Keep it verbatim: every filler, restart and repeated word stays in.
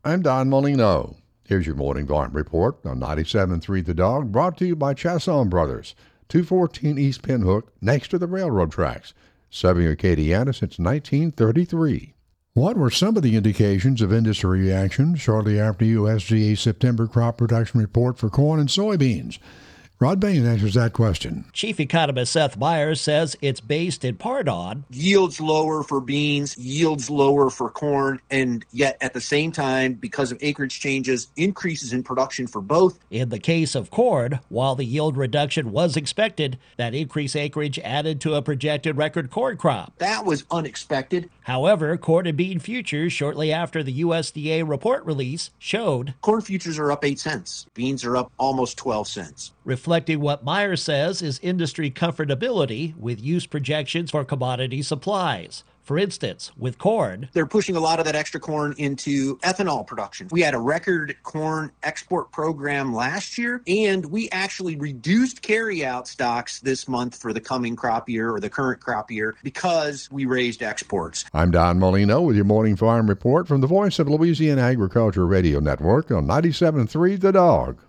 I'm Don Molino. Here's your morning farm report on ninety-seven point three The Dog, brought to you by Chasson Brothers, two fourteen East Pinhook, next to the railroad tracks. Serving Acadiana since nineteen thirty-three. What were some of the indications of industry reaction shortly after U S D A's September crop production report for corn and soybeans? Rod Bain answers that question. Chief economist Seth Myers says it's based in part on yields lower for beans, yields lower for corn, and yet at the same time, because of acreage changes, increases in production for both. In the case of corn, while the yield reduction was expected, that increased acreage added to a projected record corn crop. That was unexpected. However, corn and bean futures shortly after the U S D A report release showed corn futures are up eight cents. Beans are up almost twelve cents. Reflecting what Myers says is industry comfortability with use projections for commodity supplies. For instance, with corn, they're pushing a lot of that extra corn into ethanol production. We had a record corn export program last year, and we actually reduced carryout stocks this month for the coming crop year or the current crop year because we raised exports. I'm Don Molino with your morning farm report from the Voice of Louisiana Agriculture Radio Network on ninety-seven point three The Dog.